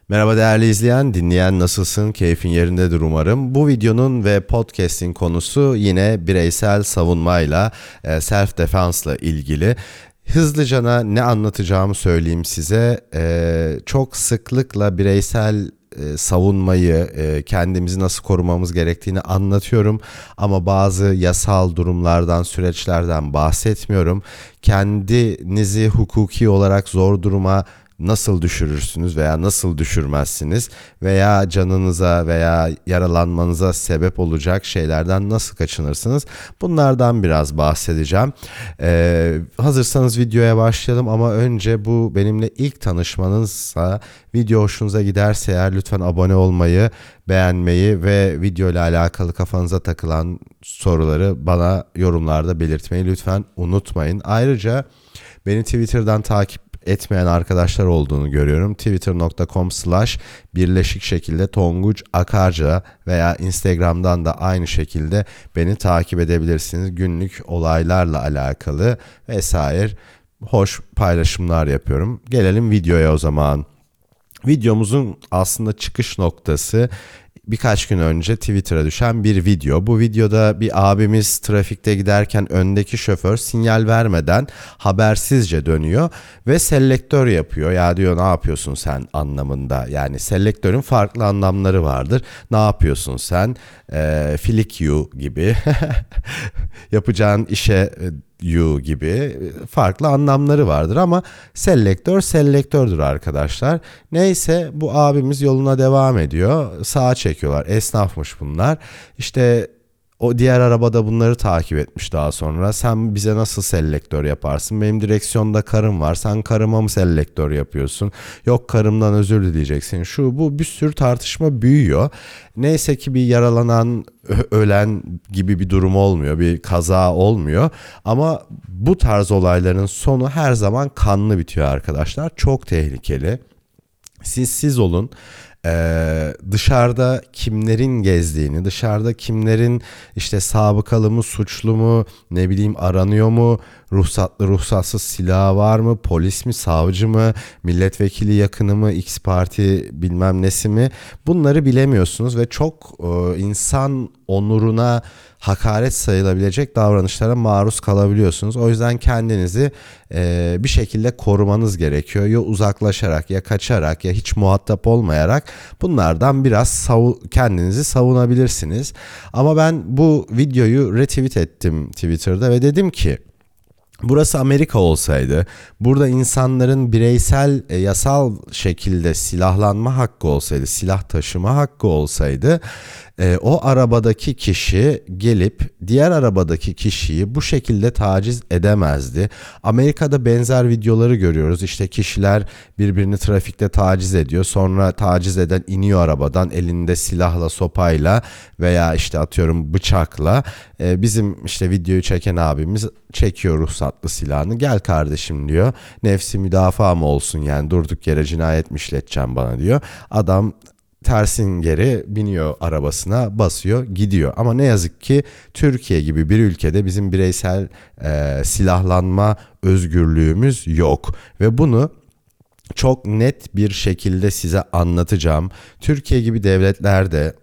Merhaba değerli izleyen, dinleyen nasılsın? Keyfin yerindedir umarım. Bu videonun ve podcast'in konusu yine bireysel savunmayla, self defense'la ilgili. Hızlıcana ne anlatacağımı söyleyeyim size. Çok sıklıkla bireysel savunmayı, kendimizi nasıl korumamız gerektiğini anlatıyorum. Ama bazı yasal durumlardan, süreçlerden bahsetmiyorum. Kendinizi hukuki olarak zor duruma nasıl düşürürsünüz veya nasıl düşürmezsiniz veya canınıza veya yaralanmanıza sebep olacak şeylerden nasıl kaçınırsınız? Bunlardan biraz bahsedeceğim. Hazırsanız videoya başlayalım ama önce bu benimle ilk tanışmanızsa video hoşunuza giderse eğer lütfen abone olmayı, beğenmeyi ve video ile alakalı kafanıza takılan soruları bana yorumlarda belirtmeyi lütfen unutmayın. Ayrıca beni Twitter'dan takip etmeyen arkadaşlar olduğunu görüyorum. Twitter.com/birleşik şekilde Tonguç Akarca veya Instagram'dan da aynı şekilde beni takip edebilirsiniz. Günlük olaylarla alakalı vesaire hoş paylaşımlar yapıyorum. Gelelim videoya o zaman. Videomuzun aslında çıkış noktası birkaç gün önce Twitter'a düşen bir video. Bu videoda bir abimiz trafikte giderken öndeki şoför sinyal vermeden habersizce dönüyor ve selektör yapıyor. Ya diyor, ne yapıyorsun sen anlamında. Yani selektörün farklı anlamları vardır. Ne yapıyorsun sen? Flick you gibi yapacağın işe you gibi farklı anlamları vardır ama selektör selektördür arkadaşlar. Neyse, bu abimiz yoluna devam ediyor. Sağa çekiyorlar. Esnafmış bunlar. İşte o diğer arabada bunları takip etmiş daha sonra. Sen bize nasıl selektör yaparsın? Benim direksiyonda karım var. Sen karıma mı selektör yapıyorsun? Yok, karımdan özür dileyeceksin. Şu bu bir sürü tartışma büyüyor. Neyse ki bir yaralanan, ölen gibi bir durum olmuyor. Bir kaza olmuyor. Ama bu tarz olayların sonu her zaman kanlı bitiyor arkadaşlar. Çok tehlikeli. Siz olun. Dışarıda kimlerin gezdiğini, dışarıda kimlerin işte sabıkalı mı, suçlu mu, ne bileyim aranıyor mu, ruhsatlı ruhsatsız silahı var mı, polis mi, savcı mı, milletvekili yakını mı, X parti bilmem nesi mi, bunları bilemiyorsunuz ve çok insan onuruna hakaret sayılabilecek davranışlara maruz kalabiliyorsunuz. O yüzden kendinizi bir şekilde korumanız gerekiyor. Ya uzaklaşarak, ya kaçarak, ya hiç muhatap olmayarak bunlardan biraz kendinizi savunabilirsiniz. Ama ben bu videoyu retweet ettim Twitter'da ve dedim ki, burası Amerika olsaydı, burada insanların bireysel, yasal şekilde silahlanma hakkı olsaydı, silah taşıma hakkı olsaydı, o arabadaki kişi gelip diğer arabadaki kişiyi bu şekilde taciz edemezdi. Amerika'da benzer videoları görüyoruz. İşte kişiler birbirini trafikte taciz ediyor. Sonra taciz eden iniyor arabadan elinde silahla, sopayla veya işte atıyorum bıçakla. Bizim işte videoyu çeken abimiz çekiyor ruhsatlı silahını. Gel kardeşim diyor. Nefsi müdafaa mı olsun, yani durduk yere cinayet mi işleteceğim bana diyor. Adam tersin geri biniyor arabasına, basıyor, gidiyor. Ama ne yazık ki Türkiye gibi bir ülkede bizim bireysel silahlanma özgürlüğümüz yok. Ve bunu çok net bir şekilde size anlatacağım. Türkiye gibi devletlerde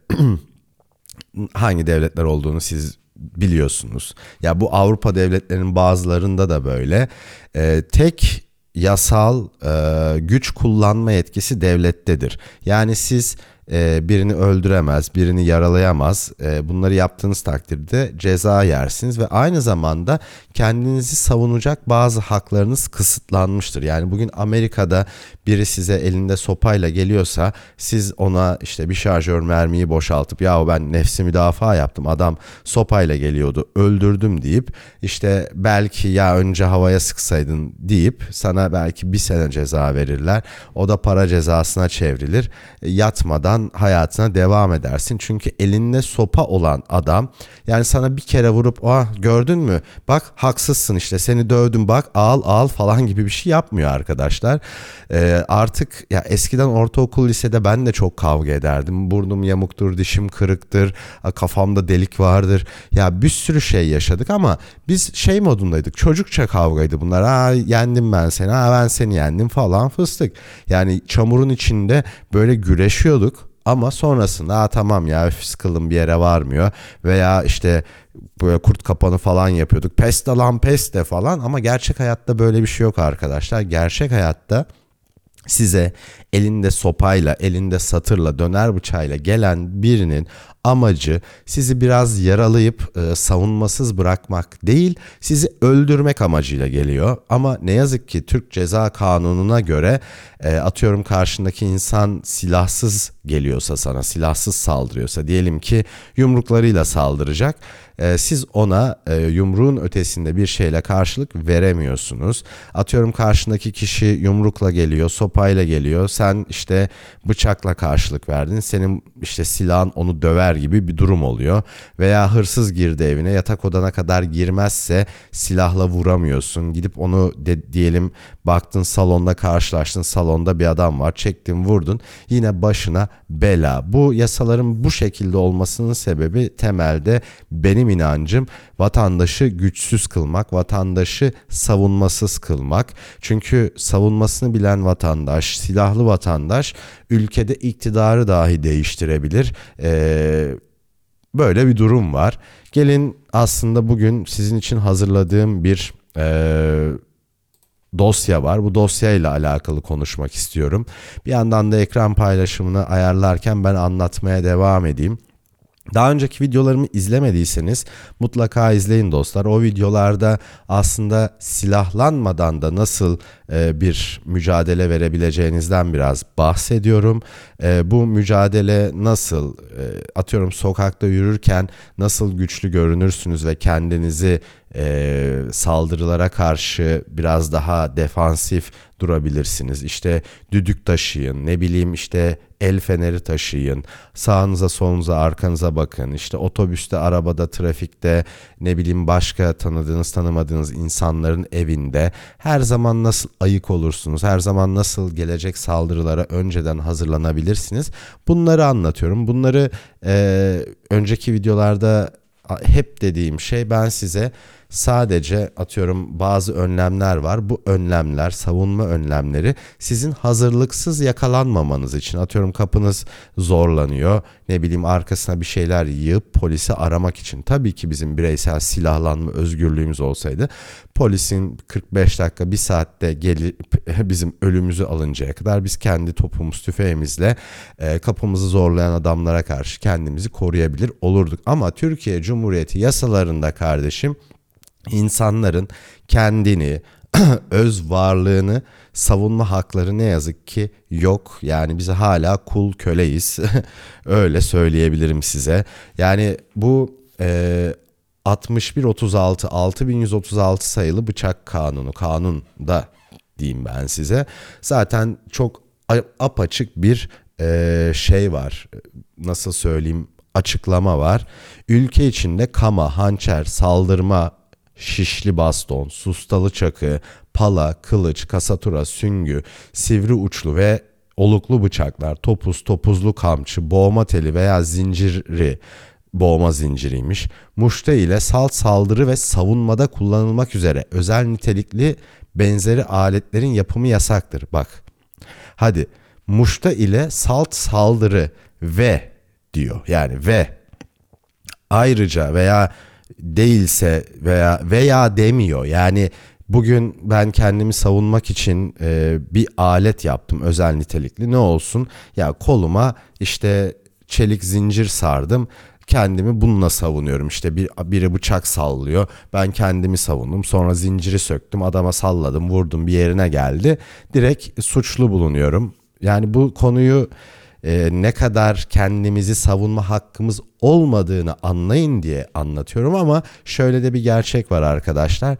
hangi devletler olduğunu siz biliyorsunuz. Ya bu Avrupa devletlerinin bazılarında da böyle. Tek yasal güç kullanma yetkisi devlettedir. Yani siz birini öldüremez, birini yaralayamaz. Bunları yaptığınız takdirde ceza yersiniz ve aynı zamanda kendinizi savunacak bazı haklarınız kısıtlanmıştır. Yani bugün Amerika'da biri size elinde sopayla geliyorsa siz ona işte bir şarjör mermiyi boşaltıp ya ben nefsi müdafaa yaptım, adam sopayla geliyordu, öldürdüm deyip işte belki ya önce havaya sıksaydın deyip sana belki 1 sene ceza verirler. O da para cezasına çevrilir. Yatmadan sıradan hayatına devam edersin. Çünkü elinde sopa olan adam yani sana bir kere vurup gördün mü bak haksızsın işte seni dövdüm bak ağal falan gibi bir şey yapmıyor arkadaşlar. Artık ya eskiden ortaokul lisede ben de çok kavga ederdim. Burnum yamuktur, dişim kırıktır, kafamda delik vardır. Ya bir sürü şey yaşadık ama biz şey modundaydık. Çocukça kavgaydı bunlar. Yendim ben seni, ben seni yendim falan fıstık. Yani çamurun içinde böyle güreşiyorduk. Ama sonrasında tamam ya sıkıldım bir yere varmıyor veya işte böyle kurt kapanı falan yapıyorduk. Peste lan peste falan ama gerçek hayatta böyle bir şey yok arkadaşlar. Gerçek hayatta size elinde sopayla, elinde satırla, döner bıçağıyla gelen birinin amacı sizi biraz yaralayıp savunmasız bırakmak değil, sizi öldürmek amacıyla geliyor. Ama ne yazık ki Türk Ceza Kanunu'na göre atıyorum karşındaki insan silahsız geliyorsa sana, silahsız saldırıyorsa diyelim ki yumruklarıyla saldıracak. Siz ona yumruğun ötesinde bir şeyle karşılık veremiyorsunuz. Atıyorum karşındaki kişi yumrukla geliyor, sopayla geliyor. Sen işte bıçakla karşılık verdin. Senin işte silahın onu döver gibi bir durum oluyor. Veya hırsız girdi evine, yatak odana kadar girmezse silahla vuramıyorsun. Gidip onu diyelim baktın salonda karşılaştın, salonda bir adam var, çektin vurdun. Yine başına bela. Bu yasaların bu şekilde olmasının sebebi temelde benim inancım vatandaşı güçsüz kılmak, vatandaşı savunmasız kılmak. Çünkü savunmasını bilen vatandaş, silahlı vatandaş ülkede iktidarı dahi değiştirebilir. Böyle bir durum var. Gelin aslında bugün sizin için hazırladığım bir dosya var. Bu dosyayla alakalı konuşmak istiyorum. Bir yandan da ekran paylaşımını ayarlarken ben anlatmaya devam edeyim. Daha önceki videolarımı izlemediyseniz mutlaka izleyin dostlar. O videolarda aslında silahlanmadan da nasıl bir mücadele verebileceğinizden biraz bahsediyorum. Bu mücadele nasıl atıyorum sokakta yürürken nasıl güçlü görünürsünüz ve kendinizi saldırılara karşı biraz daha defansif durabilirsiniz. İşte düdük taşıyın, ne bileyim işte el feneri taşıyın, sağınıza solunuza arkanıza bakın, işte otobüste, arabada, trafikte, ne bileyim başka tanıdığınız tanımadığınız insanların evinde her zaman nasıl ayık olursunuz, her zaman nasıl gelecek saldırılara önceden hazırlanabilirsiniz, bunları anlatıyorum. Bunları önceki videolarda hep dediğim şey, ben size sadece atıyorum bazı önlemler var. Bu önlemler, savunma önlemleri sizin hazırlıksız yakalanmamanız için. Atıyorum kapınız zorlanıyor. Ne bileyim arkasına bir şeyler yığıp polisi aramak için. Tabii ki bizim bireysel silahlanma özgürlüğümüz olsaydı polisin 45 dakika, bir saatte gelip bizim ölümümüzü alıncaya kadar biz kendi topumuz, tüfeğimizle kapımızı zorlayan adamlara karşı kendimizi koruyabilir olurduk. Ama Türkiye Cumhuriyeti yasalarında kardeşim, İnsanların kendini, öz varlığını savunma hakları ne yazık ki yok. Yani biz hala kul köleyiz. Öyle söyleyebilirim size. Yani bu 6136 6136 sayılı bıçak kanunda diyeyim ben size. Zaten çok apaçık bir şey var. Nasıl söyleyeyim? Açıklama var. Ülke içinde kama, hançer, saldırma, şişli baston, sustalı çakı, pala, kılıç, kasatura, süngü, sivri uçlu ve oluklu bıçaklar, topuz, topuzlu kamçı, boğma teli veya zinciri, boğma zinciriymiş, muşta ile salt saldırı ve savunmada kullanılmak üzere özel nitelikli benzeri aletlerin yapımı yasaktır. Bak, hadi muşta ile salt saldırı ve diyor, yani ve ayrıca veya değilse veya demiyor. Yani bugün ben kendimi savunmak için bir alet yaptım özel nitelikli. Ne olsun? Ya koluma işte çelik zincir sardım. Kendimi bununla savunuyorum. İşte biri bıçak sallıyor. Ben kendimi savundum. Sonra zinciri söktüm. Adama salladım. Vurdum, bir yerine geldi. Direkt suçlu bulunuyorum. Yani bu konuyu ne kadar kendimizi savunma hakkımız olmadığını anlayın diye anlatıyorum ama şöyle de bir gerçek var arkadaşlar.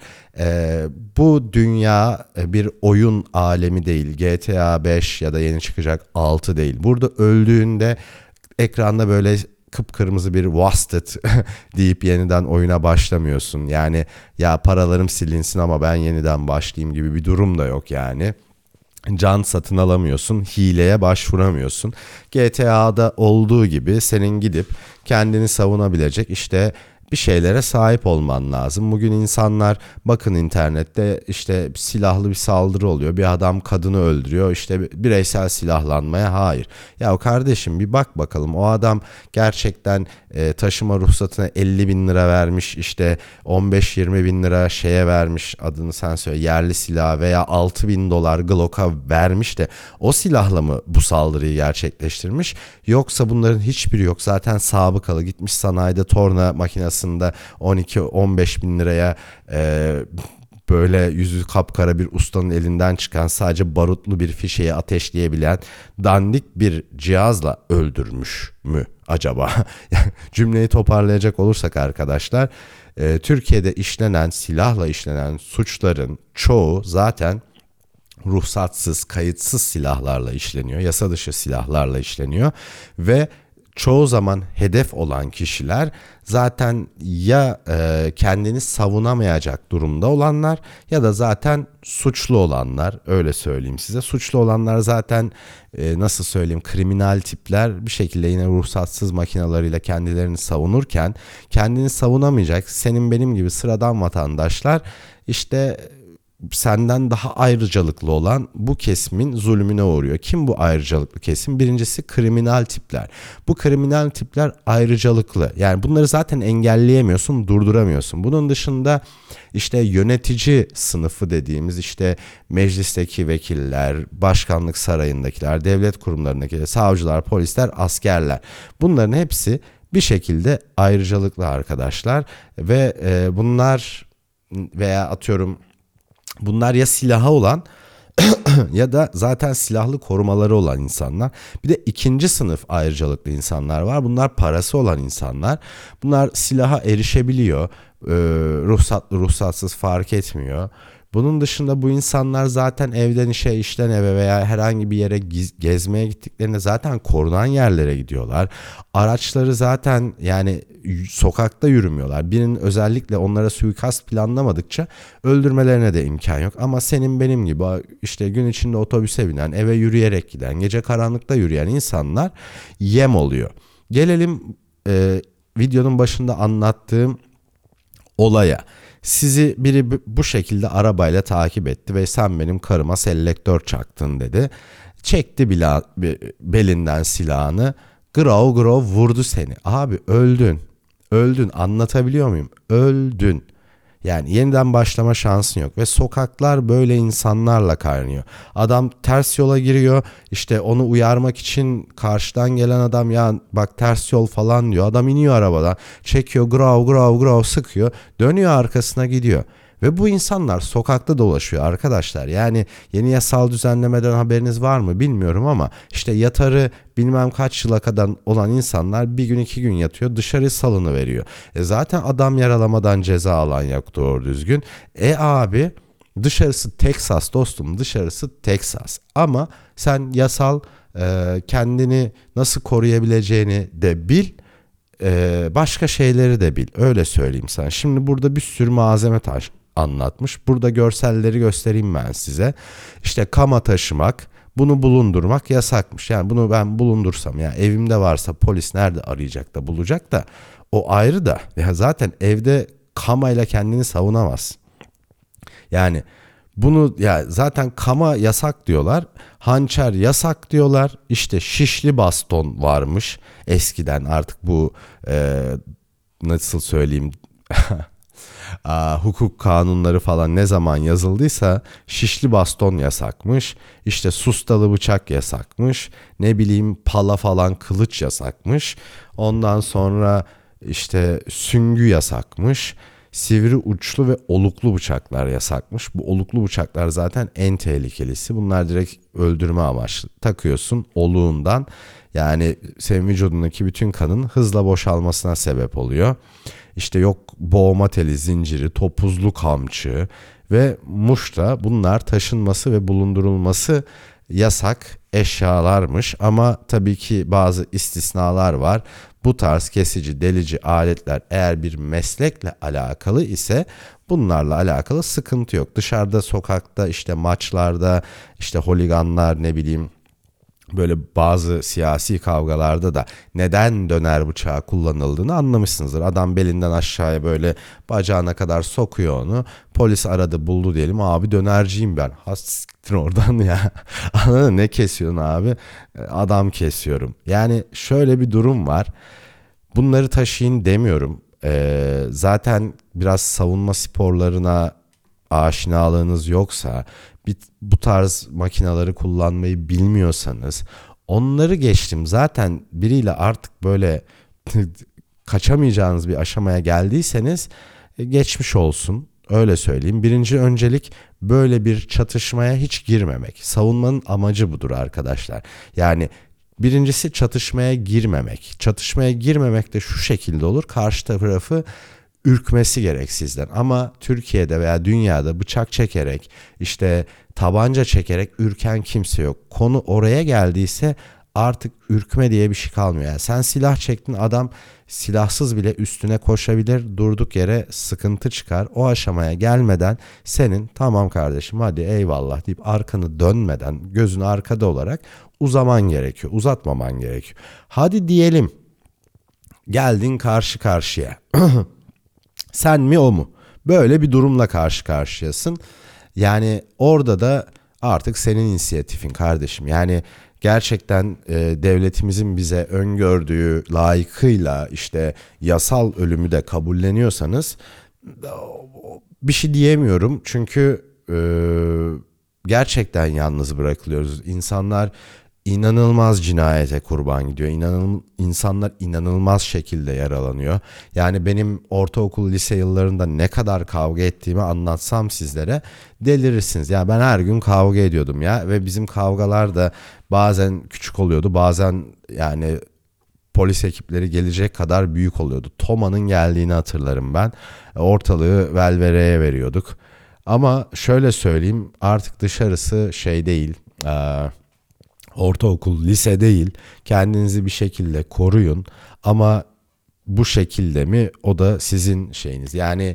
Bu dünya bir oyun alemi değil. GTA 5 ya da yeni çıkacak 6 değil. Burada öldüğünde ekranda böyle kıpkırmızı bir wasted deyip yeniden oyuna başlamıyorsun. Yani ya paralarım silinsin ama ben yeniden başlayayım gibi bir durum da yok yani. Can satın alamıyorsun, hileye başvuramıyorsun. GTA'da olduğu gibi senin gidip kendini savunabilecek işte bir şeylere sahip olman lazım. Bugün insanlar bakın internette işte silahlı bir saldırı oluyor. Bir adam kadını öldürüyor. İşte bireysel silahlanmaya hayır. Ya kardeşim bir bak bakalım o adam gerçekten taşıma ruhsatına 50 bin lira vermiş. İşte 15-20 bin lira şeye vermiş, adını sen söyle, yerli silah veya 6 bin dolar Glock'a vermiş de o silahla mı bu saldırıyı gerçekleştirmiş? Yoksa bunların hiçbiri yok. Zaten sabıkalı gitmiş sanayide torna makinesi 12-15 bin liraya böyle yüzü kapkara bir ustanın elinden çıkan sadece barutlu bir fişeyi ateşleyebilen dandik bir cihazla öldürmüş mü acaba? Cümleyi toparlayacak olursak arkadaşlar, Türkiye'de silahla işlenen suçların çoğu zaten ruhsatsız, kayıtsız silahlarla işleniyor, yasa dışı silahlarla işleniyor ve çoğu zaman hedef olan kişiler zaten ya kendini savunamayacak durumda olanlar ya da zaten suçlu olanlar, öyle söyleyeyim size. Suçlu olanlar zaten nasıl söyleyeyim, kriminal tipler bir şekilde yine ruhsatsız makinalarıyla kendilerini savunurken kendini savunamayacak senin benim gibi sıradan vatandaşlar işte senden daha ayrıcalıklı olan bu kesimin zulmüne uğruyor. Kim bu ayrıcalıklı kesim? Birincisi kriminal tipler. Bu kriminal tipler ayrıcalıklı. Yani bunları zaten engelleyemiyorsun, durduramıyorsun. Bunun dışında işte yönetici sınıfı dediğimiz işte meclisteki vekiller, başkanlık sarayındakiler, devlet kurumlarındakiler, savcılar, polisler, askerler. Bunların hepsi bir şekilde ayrıcalıklı arkadaşlar ve bunlar veya atıyorum bunlar ya silahı olan ya da zaten silahlı korumaları olan insanlar. Bir de ikinci sınıf ayrıcalıklı insanlar var. Bunlar parası olan insanlar. Bunlar silaha erişebiliyor. Ruhsatlı ruhsatsız fark etmiyor. Bunun dışında bu insanlar zaten evden işe, işten eve veya herhangi bir yere gezmeye gittiklerinde zaten korunan yerlere gidiyorlar. Araçları zaten yani sokakta yürümüyorlar. Birinin özellikle onlara suikast planlamadıkça öldürmelerine de imkan yok. Ama senin benim gibi işte gün içinde otobüse binen, eve yürüyerek giden, gece karanlıkta yürüyen insanlar yem oluyor. Gelelim videonun başında anlattığım olaya. Sizi biri bu şekilde arabayla takip etti ve sen benim karıma selektör çaktın dedi. Çekti belinden silahını, grav grav vurdu seni. Abi öldün. Öldün, anlatabiliyor muyum? Öldün. Yani yeniden başlama şansın yok ve sokaklar böyle insanlarla kaynıyor. Adam ters yola giriyor, işte onu uyarmak için karşıdan gelen adam ya bak ters yol falan diyor. Adam iniyor arabadan, çekiyor, grav grav grav sıkıyor, dönüyor arkasına gidiyor. Ve bu insanlar sokakta dolaşıyor arkadaşlar. Yani yeni yasal düzenlemeden haberiniz var mı bilmiyorum ama işte yatarı bilmem kaç yıla kadar olan insanlar bir gün 2 gün yatıyor, dışarı salınıveriyor. Zaten adam yaralamadan ceza alan yok doğru düzgün. Abi dışarısı Teksas dostum, dışarısı Teksas. Ama sen yasal kendini nasıl koruyabileceğini de bil. Başka şeyleri de bil, öyle söyleyeyim sana. Şimdi burada bir sürü malzeme anlatmış. Burada görselleri göstereyim ben size. İşte kama taşımak, bunu bulundurmak yasakmış. Yani bunu ben bulundursam ya evimde varsa polis nerede arayacak da bulacak da o ayrı da ya zaten evde kamayla kendini savunamaz. Yani bunu ya zaten kama yasak diyorlar. Hançer yasak diyorlar. İşte şişli baston varmış. Eskiden artık bu nasıl söyleyeyim hukuk kanunları falan ne zaman yazıldıysa şişli baston yasakmış. İşte sustalı bıçak yasakmış. Ne bileyim pala falan kılıç yasakmış. Ondan sonra işte süngü yasakmış. Sivri uçlu ve oluklu bıçaklar yasakmış. Bu oluklu bıçaklar zaten en tehlikelisi. Bunlar direkt öldürme amaçlı. Takıyorsun oluğundan Yani senin vücudundaki bütün kanın hızla boşalmasına sebep oluyor. İşte yok boğma teli zinciri, topuzlu kamçı ve muşta, bunlar taşınması ve bulundurulması yasak eşyalarmış. Ama tabii ki bazı istisnalar var. Bu tarz kesici, delici aletler eğer bir meslekle alakalı ise bunlarla alakalı sıkıntı yok. Dışarıda, sokakta, işte maçlarda, işte holiganlar, ne bileyim, böyle bazı siyasi kavgalarda da neden döner bıçağı kullanıldığını anlamışsınızdır. Adam belinden aşağıya böyle bacağına kadar sokuyor onu. Polis aradı, buldu diyelim. Abi dönerciyim ben. Ha siktir oradan ya. Anladın mı? Ne kesiyorsun abi? Adam kesiyorum. Yani şöyle bir durum var. Bunları taşıyın demiyorum. Zaten biraz savunma sporlarına aşinalığınız yoksa, bu tarz makinaları kullanmayı bilmiyorsanız, onları geçtim. Zaten biriyle artık böyle kaçamayacağınız bir aşamaya geldiyseniz geçmiş olsun. Öyle söyleyeyim. Birinci öncelik böyle bir çatışmaya hiç girmemek. Savunmanın amacı budur arkadaşlar. Yani birincisi çatışmaya girmemek. Çatışmaya girmemek de şu şekilde olur. Karşı tarafı ürkmesi gerek sizden. Ama Türkiye'de veya dünyada bıçak çekerek, işte tabanca çekerek ürken kimse yok. Konu oraya geldiyse artık ürkme diye bir şey kalmıyor. Yani sen silah çektin, adam silahsız bile üstüne koşabilir, durduk yere sıkıntı çıkar. O aşamaya gelmeden senin tamam kardeşim hadi eyvallah deyip arkanı dönmeden, gözün arkada olarak uzaman gerekiyor. Uzatmaman gerekiyor. Hadi diyelim geldin karşı karşıya. Sen mi o mu? Böyle bir durumla karşı karşıyasın. Yani orada da artık senin inisiyatifin kardeşim. Yani gerçekten devletimizin bize öngördüğü layıkıyla işte yasal ölümü de kabulleniyorsanız bir şey diyemiyorum. Çünkü gerçekten yalnız bırakılıyoruz. İnsanlar inanılmaz cinayete kurban gidiyor. İnsanlar inanılmaz şekilde yaralanıyor. Yani benim ortaokul, lise yıllarında ne kadar kavga ettiğimi anlatsam sizlere delirirsiniz. Ya ben her gün kavga ediyordum ya, ve bizim kavgalar da bazen küçük oluyordu, bazen yani polis ekipleri gelecek kadar büyük oluyordu. Toma'nın geldiğini hatırlarım ben. Ortalığı velvereye veriyorduk. Ama şöyle söyleyeyim, artık dışarısı şey değil. Ortaokul, lise değil. Kendinizi bir şekilde koruyun. Ama bu şekilde mi, o da sizin şeyiniz. Yani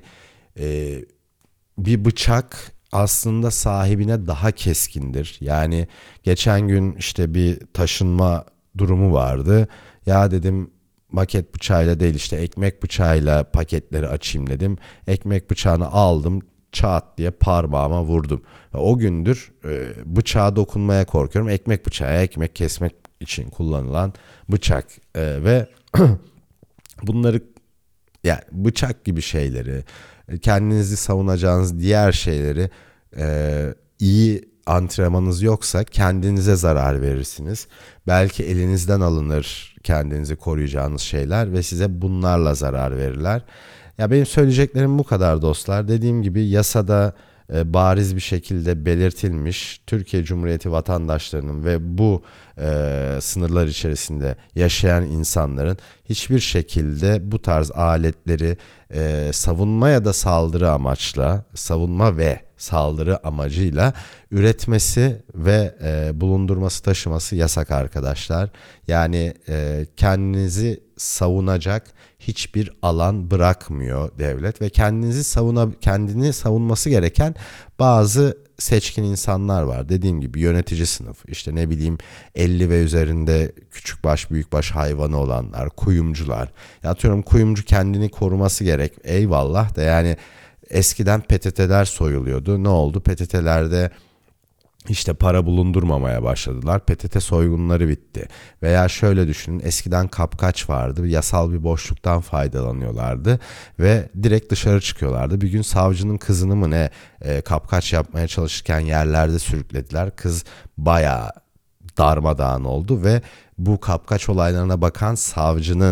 bir bıçak aslında sahibine daha keskindir. Yani geçen gün işte bir taşınma durumu vardı. Ya dedim maket bıçağıyla değil, işte ekmek bıçağıyla paketleri açayım dedim. Ekmek bıçağını aldım, çat diye parmağıma vurdum. O gündür bıçağa dokunmaya korkuyorum. Ekmek bıçağı, ekmek kesmek için kullanılan bıçak ve bunları, yani bıçak gibi şeyleri, kendinizi savunacağınız diğer şeyleri, iyi antrenmanınız yoksa kendinize zarar verirsiniz. Belki elinizden alınır kendinizi koruyacağınız şeyler ve size bunlarla zarar verirler. Ya benim söyleyeceklerim bu kadar dostlar. Dediğim gibi yasada bariz bir şekilde belirtilmiş, Türkiye Cumhuriyeti vatandaşlarının ve bu sınırlar içerisinde yaşayan insanların hiçbir şekilde bu tarz aletleri savunma ya da saldırı amaçla, savunma ve saldırı amacıyla üretmesi ve bulundurması, taşıması yasak arkadaşlar. Yani kendinizi savunacak hiçbir alan bırakmıyor devlet ve kendini savunması gereken bazı seçkin insanlar var. Dediğim gibi yönetici sınıf, işte ne bileyim 50 ve üzerinde küçükbaş büyükbaş hayvanı olanlar, kuyumcular. Ya atıyorum kuyumcu kendini koruması gerek. Eyvallah da yani eskiden PTT'ler soyuluyordu. Ne oldu? PTT'lerde İşte para bulundurmamaya başladılar. PTT soygunları bitti. Veya şöyle düşünün, eskiden kapkaç vardı. Yasal bir boşluktan faydalanıyorlardı ve direkt dışarı çıkıyorlardı. Bir gün savcının kızını mı ne kapkaç yapmaya çalışırken yerlerde sürüklediler. Kız bayağı darmadağın oldu ve bu kapkaç olaylarına bakan savcının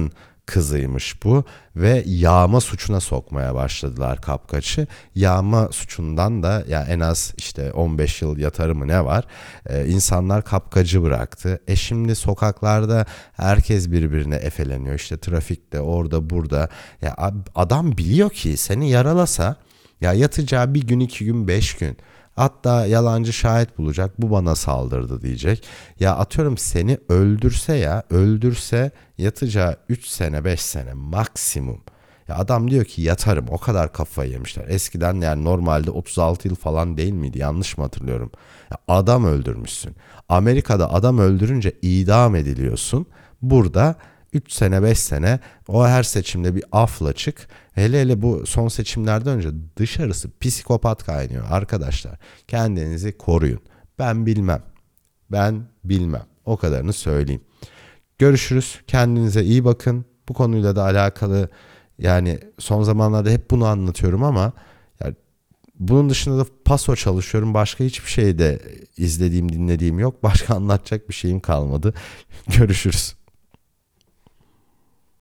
kızıymış bu ve yağma suçuna sokmaya başladılar kapkaçı. Yağma suçundan da ya en az işte 15 yıl yatarı mı ne var? İnsanlar kapkacı bıraktı. Şimdi sokaklarda herkes birbirine efeleniyor. İşte trafikte orada burada. Ya adam biliyor ki seni yaralasa ya yatacağı bir gün, 2 gün, 5 gün. Hatta yalancı şahit bulacak. Bu bana saldırdı diyecek. Ya atıyorum seni öldürse yatacağı 3 sene 5 sene maksimum. Ya adam diyor ki yatarım, o kadar kafayı yemişler. Eskiden yani normalde 36 yıl falan değil miydi, yanlış mı hatırlıyorum? Ya adam öldürmüşsün. Amerika'da adam öldürünce idam ediliyorsun. Burada 3 sene 5 sene o her seçimde bir afla çık. Hele hele bu son seçimlerden önce dışarısı psikopat kaynıyor arkadaşlar. Kendinizi koruyun. Ben bilmem. Ben bilmem. O kadarını söyleyeyim. Görüşürüz. Kendinize iyi bakın. Bu konuyla da alakalı yani son zamanlarda hep bunu anlatıyorum ama yani bunun dışında da paso çalışıyorum. Başka hiçbir şey de izlediğim, dinlediğim yok. Başka anlatacak bir şeyim kalmadı. Görüşürüz.